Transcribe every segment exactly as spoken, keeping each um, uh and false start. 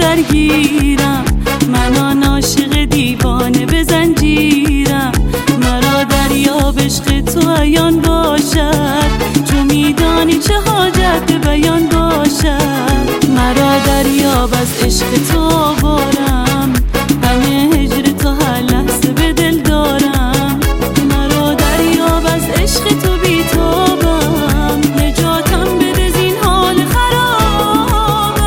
درگیرم، من آن عاشق دیوانه به زنجیرم. مرا دریاب عشق تو عیان باشد، چون میدانی چه حاجت به بیان باشد. مرا دریاب از عشق تو آوارم، غم هجر تو هر لحظه به دل دارم. مرا دریاب از عشق تو بی‌تابم، نجاتم بده زین حال خرابم.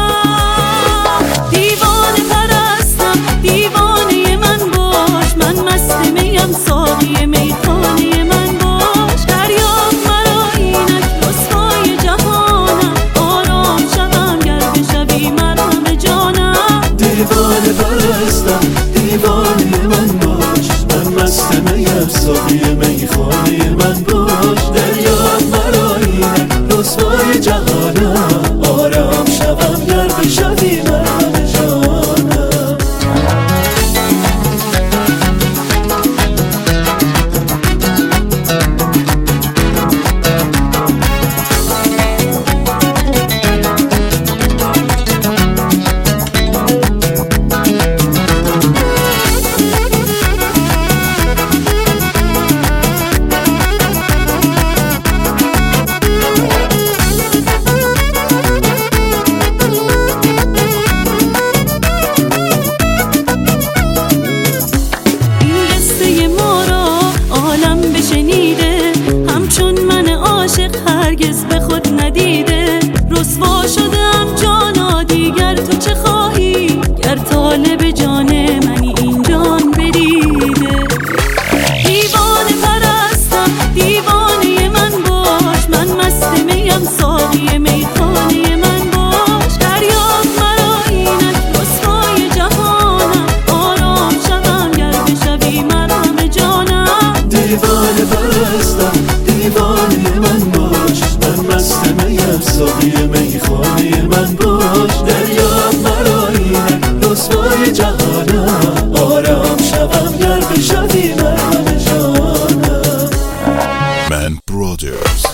دیوانه پرستم، دیوانه من باش، من مست میم ساقی میخانه من باش. دریاب مرا اینک رسوای جهانم، آرام شوم گر بشوی مرا به جانم. دیوانه پرستم، دیوانه من باش، من مست میم ساقی میخانه من باش. دریاب مرا اینک رسوای جهانم، آرام شوم گر بشوی مرا به جانم. شنیده همچون من عاشق هرگز به خود ندیده. رسوا شدم جانا دیگر تو چه خواهی، گر طالب جان منی این جان بدیده. دیوانه پرستم، دیوانه من باش، من مست میم ساقی میخانه من باش. دریاب مرا اینک رسوای جهانم، آرام شوم گر بشوی مرا به جانم. دیوانه پرستم، دیوانه من باش، من مست میم ساقی میخانه من باش. دریاب مرا اینک رسوای جهانم، آرام شوم گر بشوی مرا به جانم. من برادرز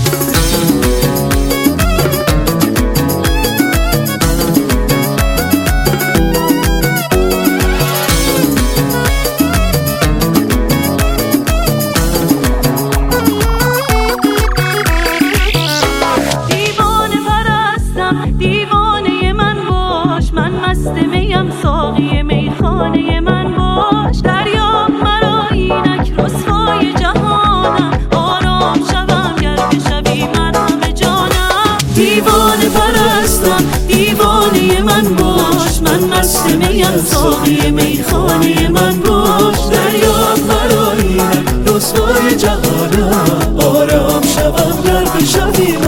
دیوانه من باش، من مست میم ساقی میخانه من باش. دریاب مرا اینک رسوای جهانم، آرام شوم گر بشوی مرا به جانم. دیوانه پرستم، دیوانه من باش، من مست میم ساقی میخانه من باش. دریاب مرا اینک رسوای جهانم، آرام شوم گر بشوی